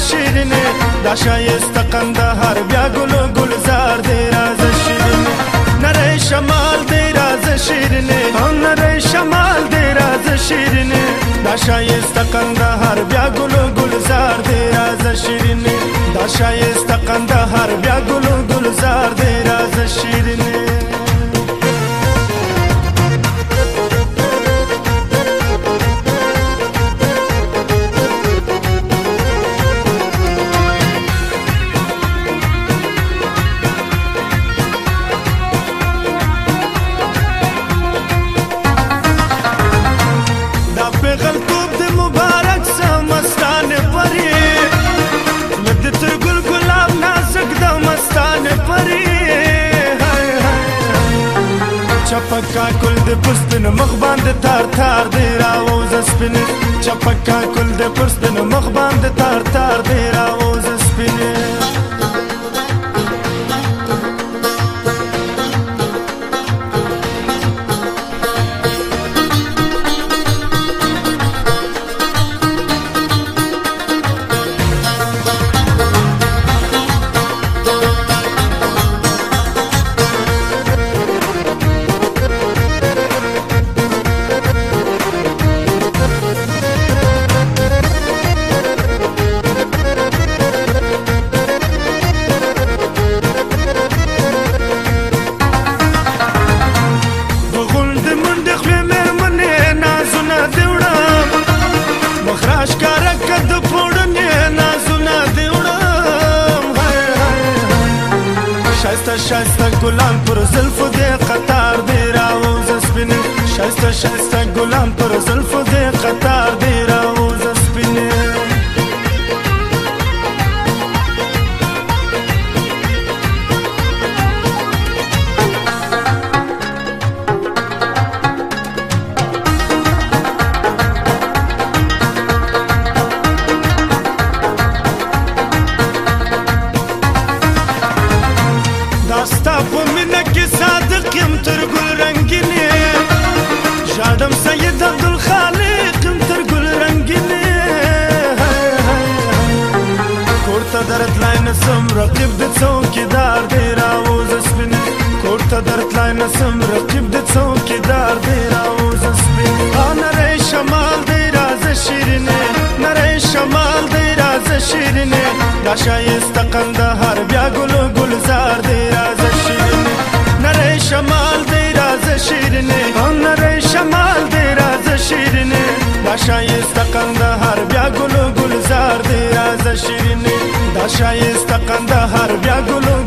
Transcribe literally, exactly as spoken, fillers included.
شیرینه دا شایسته قندهار بیا ګلو ګلزار دی رازه شیرینه نری شمال دی رازه شیرینه او نری شمال دی رازه شیرینه دا شایسته قندهار بیا ګلو ګلزار دی رازه شیرینه دا شایسته قندهار بیا ګلو ګلزار دی رازه شیرینه چپکا کل د پستن مخ باندې تار تار دی راوزه سپینې چپکا کل د پستن مخ باندې تار تار دی راوزه سپینې شایسته ګلان پر زلفو دې قطار دی راوزه سپینې شایسته شایسته ګلان پر زلفو دې قطار دی راوزه سپینې ستا په مینه کې صادق یم تر ګل رنګینې ژاړم سید عبدالخالق یم تر ګل رنګینې کور ته درتلی نسم رقیب د څوکیدار دی راوزه سپینې کور ته درتلی نسم رقیب د څوکیدار دی راوزه سپینې نری شمال دی رازه شیرینې نری شمال دی رازه شیرینې دا شایسته قندهار بیا ګلو ګلزار دی رازه شیرینه نری شمال دی رازه شیرینه او نری شمال دی رازه شیرینه دا شایسته قندهار بیا ګلو ګلزار دی رازه شیرینه دا شایسته قندهار بیا ګلو